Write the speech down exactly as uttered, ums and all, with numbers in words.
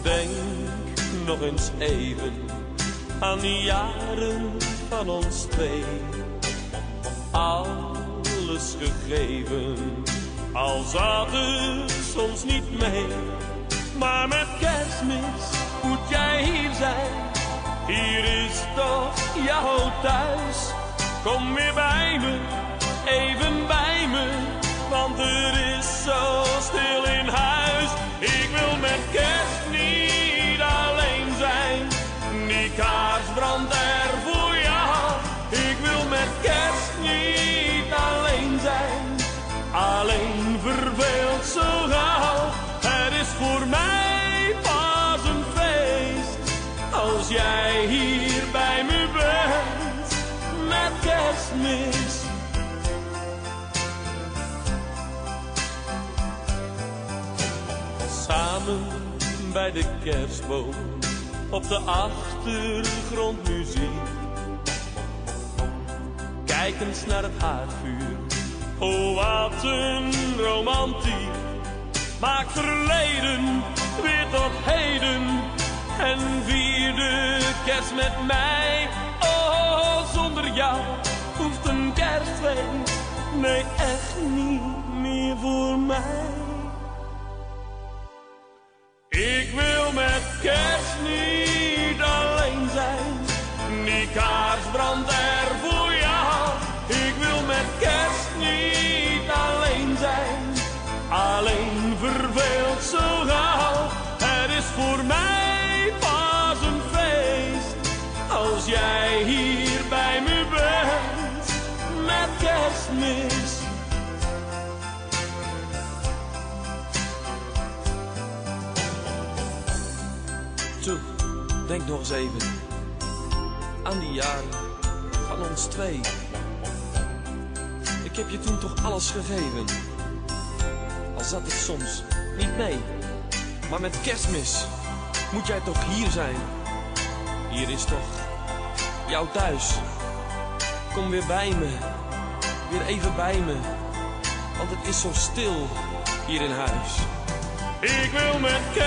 Denk nog eens even aan die jaren van ons twee. Alles gegeven, al zat het soms niet mee. Maar met Kerstmis moet jij hier zijn. Hier is toch jouw thuis. Kom weer bij me, even bij me, want er is zo stil in huis. Ik wil met kerst niet alleen zijn, die kaars brandt er voor jou. Ik wil met kerst niet alleen zijn, alleen verveeld zo gauw. Het is voor mij pas een feest, als jij hier bij me bent, met Kerstmis. Samen bij de kerstboom, op de achtergrond muziek. Kijkend naar het haardvuur, oh wat een romantiek. Maak verleden weer tot heden en vier de kerst met mij. Oh, zonder jou hoeft een kerstfeest, nee echt niet meer voor mij. Ik wil met kerst niet alleen zijn, die kaars brandt er voor jou. Ik wil met kerst niet alleen zijn, alleen verveeld zo gauw. Het is voor mij pas een feest, als jij hier bij me bent, met Kerstmis. Toe, denk nog eens even aan die jaren van ons twee. Ik heb je toen toch alles gegeven, al zat het soms niet mee. Maar met Kerstmis moet jij toch hier zijn. Hier is toch jouw thuis. Kom weer bij me, weer even bij me, want het is zo stil hier in huis. Ik wil met kerst